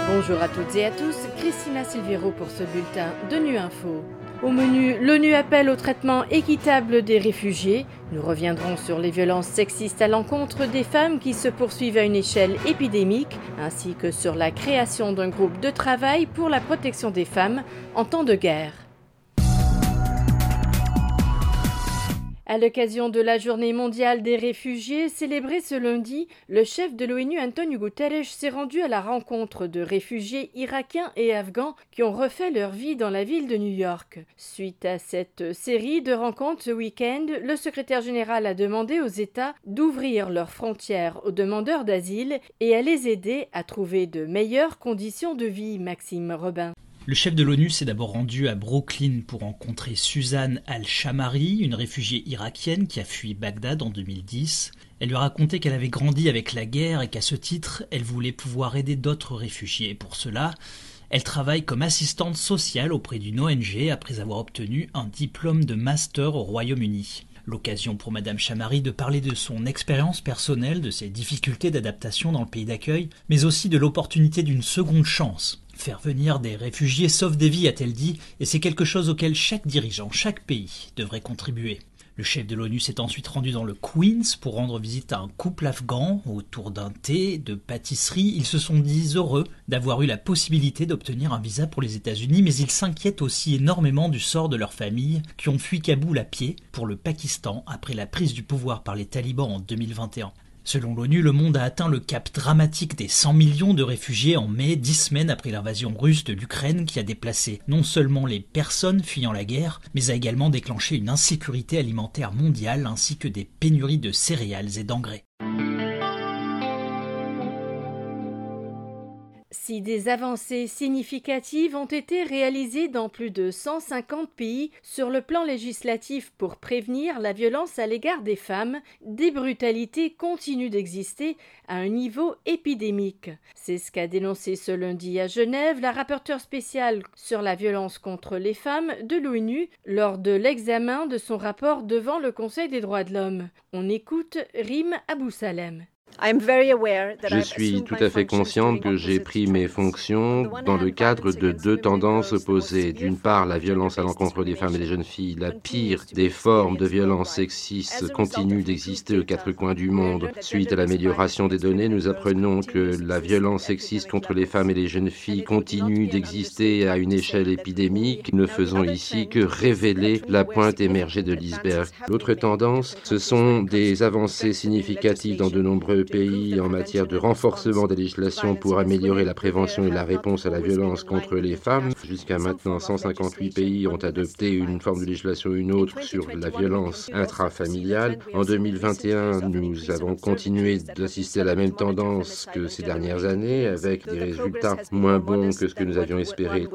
Bonjour à toutes et à tous, Christina Silvero pour ce bulletin de Nu Info. Au menu, l'ONU appelle au traitement équitable des réfugiés. Nous reviendrons sur les violences sexistes à l'encontre des femmes qui se poursuivent à une échelle épidémique, ainsi que sur la création d'un groupe de travail pour la protection des femmes en temps de guerre. À l'occasion de la Journée mondiale des réfugiés, célébrée ce lundi, le chef de l'ONU, Antonio Guterres, s'est rendu à la rencontre de réfugiés irakiens et afghans qui ont refait leur vie dans la ville de New York. Suite à cette série de rencontres ce week-end, le secrétaire général a demandé aux États d'ouvrir leurs frontières aux demandeurs d'asile et à les aider à trouver de meilleures conditions de vie. Maxime Robin. Le chef de l'ONU s'est d'abord rendu à Brooklyn pour rencontrer Suzanne Al-Shamari, une réfugiée irakienne qui a fui Bagdad en 2010. Elle lui a raconté qu'elle avait grandi avec la guerre et qu'à ce titre, elle voulait pouvoir aider d'autres réfugiés. Pour cela, elle travaille comme assistante sociale auprès d'une ONG après avoir obtenu un diplôme de master au Royaume-Uni. L'occasion pour Madame Shamari de parler de son expérience personnelle, de ses difficultés d'adaptation dans le pays d'accueil, mais aussi de l'opportunité d'une seconde chance. Faire venir des réfugiés sauve des vies, a-t-elle dit, et c'est quelque chose auquel chaque dirigeant, chaque pays devrait contribuer. Le chef de l'ONU s'est ensuite rendu dans le Queens pour rendre visite à un couple afghan autour d'un thé, de pâtisserie. Ils se sont dit heureux d'avoir eu la possibilité d'obtenir un visa pour les États-Unis, mais ils s'inquiètent aussi énormément du sort de leurs familles qui ont fui Kaboul à pied pour le Pakistan après la prise du pouvoir par les talibans en 2021. Selon l'ONU, le monde a atteint le cap dramatique des 100 millions de réfugiés en mai, 10 semaines après l'invasion russe de l'Ukraine qui a déplacé non seulement les personnes fuyant la guerre, mais a également déclenché une insécurité alimentaire mondiale ainsi que des pénuries de céréales et d'engrais. Si des avancées significatives ont été réalisées dans plus de 150 pays sur le plan législatif pour prévenir la violence à l'égard des femmes, des brutalités continuent d'exister à un niveau épidémique. C'est ce qu'a dénoncé ce lundi à Genève la rapporteure spéciale sur la violence contre les femmes de l'ONU lors de l'examen de son rapport devant le Conseil des droits de l'homme. On écoute Rim Abou-Salem. Je suis tout à fait consciente que j'ai pris mes fonctions dans le cadre de deux tendances opposées. D'une part, la violence à l'encontre des femmes et des jeunes filles, la pire des formes de violence sexiste, continue d'exister aux quatre coins du monde. Suite à l'amélioration des données, nous apprenons que la violence sexiste contre les femmes et les jeunes filles continue d'exister à une échelle épidémique. Nous ne faisons ici que révéler la pointe émergée de l'iceberg. L'autre tendance, ce sont des avancées significatives dans de nombreux pays en matière de renforcement des législations pour améliorer la prévention et la réponse à la violence contre les femmes. Jusqu'à maintenant, 158 pays ont adopté une forme de législation ou une autre sur la violence intrafamiliale. En 2021, nous avons continué d'assister à la même tendance que ces dernières années, avec des résultats moins bons que ce que nous avions espéré.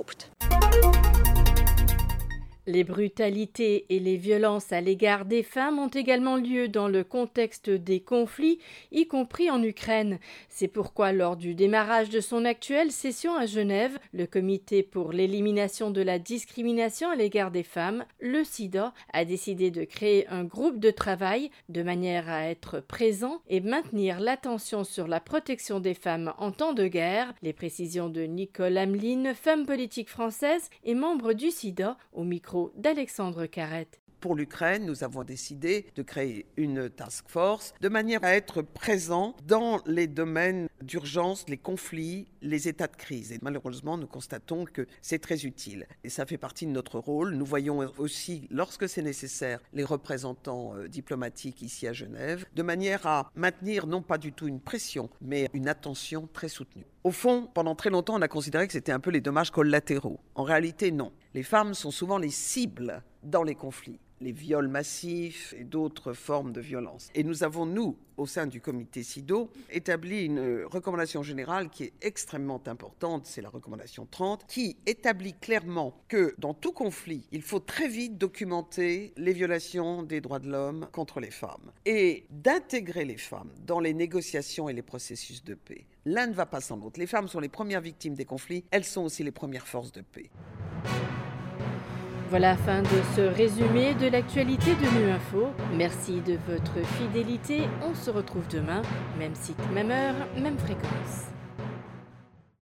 Les brutalités et les violences à l'égard des femmes ont également lieu dans le contexte des conflits, y compris en Ukraine. C'est pourquoi, lors du démarrage de son actuelle session à Genève, le Comité pour l'élimination de la discrimination à l'égard des femmes, le SIDA, a décidé de créer un groupe de travail de manière à être présent et maintenir l'attention sur la protection des femmes en temps de guerre. Les précisions de Nicole Hamelin, femme politique française et membre du SIDA, au micro d'Alexandre Carrette. Pour l'Ukraine, nous avons décidé de créer une task force de manière à être présent dans les domaines d'urgence, les conflits, les états de crise. Et malheureusement, nous constatons que c'est très utile. Et ça fait partie de notre rôle. Nous voyons aussi, lorsque c'est nécessaire, les représentants diplomatiques ici à Genève, de manière à maintenir non pas du tout une pression, mais une attention très soutenue. Au fond, pendant très longtemps, on a considéré que c'était un peu les dommages collatéraux. En réalité, non. Les femmes sont souvent les cibles dans les conflits, les viols massifs et d'autres formes de violence. Et nous avons, nous, au sein du comité SIDO, établi une recommandation générale qui est extrêmement importante, c'est la recommandation 30, qui établit clairement que dans tout conflit, il faut très vite documenter les violations des droits de l'homme contre les femmes et d'intégrer les femmes dans les négociations et les processus de paix. L'un ne va pas sans l'autre. Les femmes sont les premières victimes des conflits, elles sont aussi les premières forces de paix. Voilà la fin de ce résumé de l'actualité de Nu Info. Merci de votre fidélité. On se retrouve demain, même site, même heure, même fréquence.